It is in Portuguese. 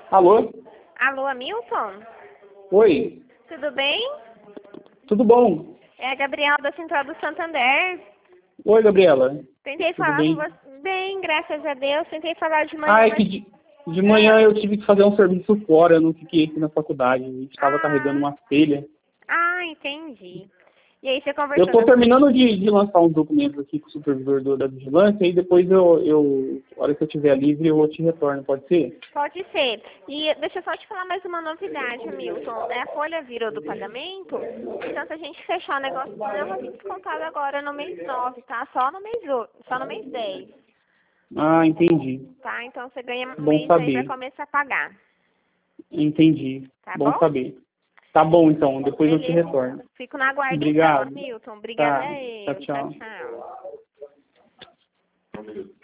Alô? Alô, Hamilton? Oi, Tudo bem? tudo bom? É a Gabriela da Central do Santander. Oi, Gabriela. Tentei Tudo falar com bem? você. Bem, graças a Deus. Tentei falar de manhã, Ah, é que mas... de manhã eu tive que fazer um serviço fora, eu não fiquei aqui na faculdade. A gente estava carregando uma telha. Entendi. E aí, você Eu conversou estou na... terminando de lançar uns documentos aqui com o supervisor da vigilância e depois a hora que eu estiver livre, eu te retorno, pode ser? Pode ser. E deixa eu só te falar mais uma novidade, Hamilton. A folha virou do pagamento, então se a gente fechar o negócio, não vai vir descontado agora no mês 9, tá? Só no mês 10, Ah, entendi. tá? Então você ganha um Bom mês aí pra saber. começar a pagar, Entendi. tá Bom bom? saber. Tá bom, então. Depois eu te Beleza, retorno. então. Fico na guarda então, Obrigado. Hamilton. Obrigada Tá. a Tchau, eu. Tchau, tchau. tchau.